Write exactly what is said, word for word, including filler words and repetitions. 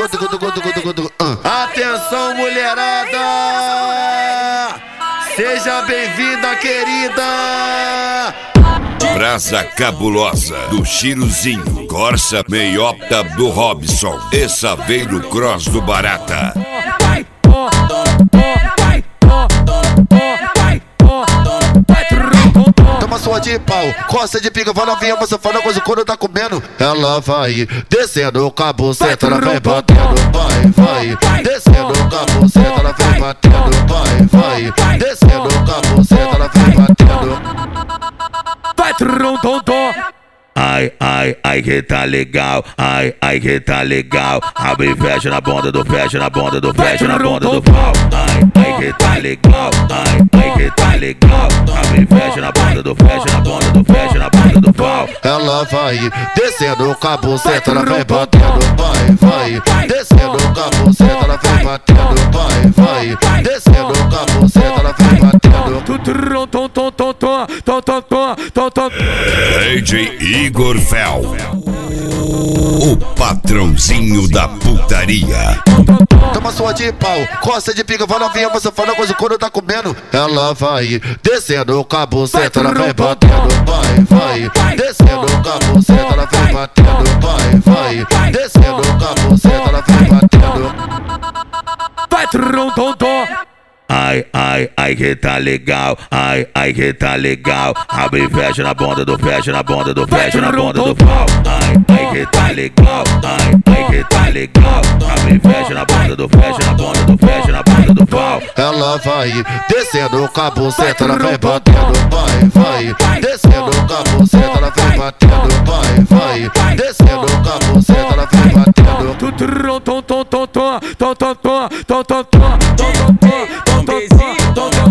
Atenção, mulherada! Seja bem-vinda, querida! Brasa cabulosa do Chiruzinho, Corsa meiota do Robson e Saveiro Cross do Barata. Toma sua de pau, costa de pica, vai novinha, você fala coisa quando tá comendo. Ela vai descendo o cabuceta, ela vem batendo, vai, vai. Descendo o cabuceta, ela vem batendo, vai, vai. Descendo o cabuceta, ela vem batendo. Vai, trum, tom, tom. Ai, ai, ai que tá legal, ai, ai que tá legal. Abre e fecha na bunda do fecha, na bunda do fecha, na bunda do pau. Ai, ai que tá legal, ai, ai que tá legal. Abre e fecha na bunda do fecha, na bunda do fecha, na bunda do pau. Ela vai descendo o cabuceta, ela vem batendo, vai, vai. Descendo o cabuceta, ela vem batendo, vai, vai. Descendo o cabuceta, ela vem batendo. Trum, tom, tom, tom, tom, tom, tom, tom, tom, tom. D J Igor Fel, o patrãozinho da putaria. Toma sua de pau, costa de pica, vai novinha, você fala coisa quando tá comendo. Ela vai descendo o cabuceta, ela vem batendo, vai, vai. Descendo o cabuceta, ela vem batendo, vai, vai. Descendo o cabuceta, ela vem batendo. Vai, trum, tom, tom. Ai, ai, ai que tá legal, ai, ai que tá legal. Abre e fecha na bunda do fecha, na bunda do fecha, na bunda do pau. Ai, ai que tá legal, ai, ai que tá legal. Abre e fecha na bunda do fecha, na bunda do fecha, na bunda do pau. Ela vai descendo o cabuceta, ela vem batendo, vai, vai. Descendo o cabuceta, ela vem batendo, vai, vai. Descendo o cabuceta, ela vem batendo. Trum, tom, tom, tom, tom, tom, tom, tom, tom, tom, tom, tom, tom, tom, tom, tom, tom, tom.